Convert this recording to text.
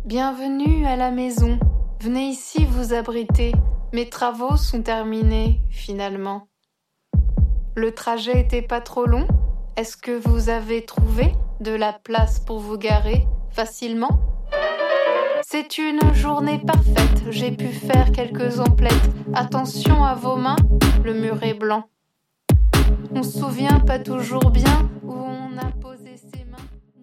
Bienvenue à la maison. Venez ici vous abriter. Mes travaux sont terminés, finalement. Le trajet était pas trop long? Est-ce que vous avez trouvé de la place pour vous garer facilement? C'est une journée parfaite, j'ai pu faire quelques emplettes. Attention à vos mains, le mur est blanc. On se souvient pas toujours bien où on a